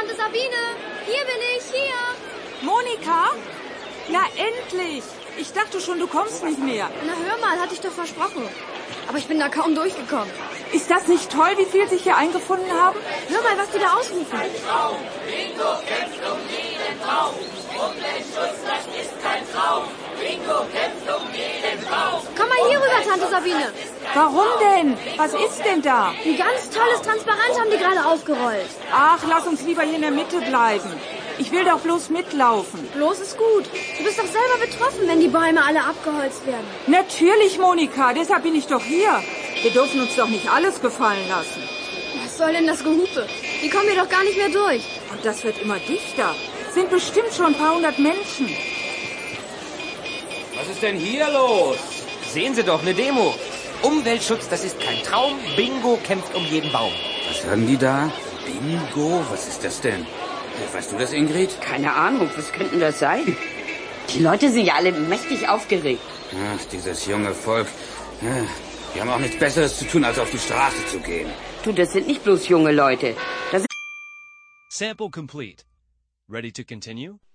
Tante Sabine. Hier bin ich, hier. Monika? Na endlich. Ich dachte schon, du kommst nicht mehr. Na hör mal, hatte ich doch versprochen. Aber ich bin da kaum durchgekommen. Ist das nicht toll, wie viel sich hier eingefunden haben? Hör mal, was die da ausrufen. Ein Traum. Bingo kämpft um jeden Traum. Umweltschutz, das ist kein Traum. Bingo kämpft um jeden Traum. Komm mal hier rüber, Tante Sabine. Warum denn? Was ist denn da? Ein ganz tolles Transparent haben die gerade aufgerollt. Ach, lass uns lieber hier in der Mitte bleiben. Ich will doch bloß mitlaufen. Bloß ist gut. Du bist doch selber betroffen, wenn die Bäume alle abgeholzt werden. Natürlich, Monika, deshalb bin ich doch hier. Wir dürfen uns doch nicht alles gefallen lassen. Was soll denn das Gehupe? Die kommen hier doch gar nicht mehr durch. Und das wird immer dichter. Sind bestimmt schon ein paar hundert Menschen. Was ist denn hier los? Sehen Sie doch, eine Demo. Umweltschutz, das ist kein Traum. Bingo kämpft um jeden Baum. Was sagen die da? Bingo? Was ist das denn? Weißt du das, Ingrid? Keine Ahnung, was könnten das sein? Die Leute sind ja alle mächtig aufgeregt. Ach, dieses junge Volk. Ja, die haben auch nichts Besseres zu tun, als auf die Straße zu gehen. Du, das sind nicht bloß junge Leute. Das Sample complete. Ready to continue?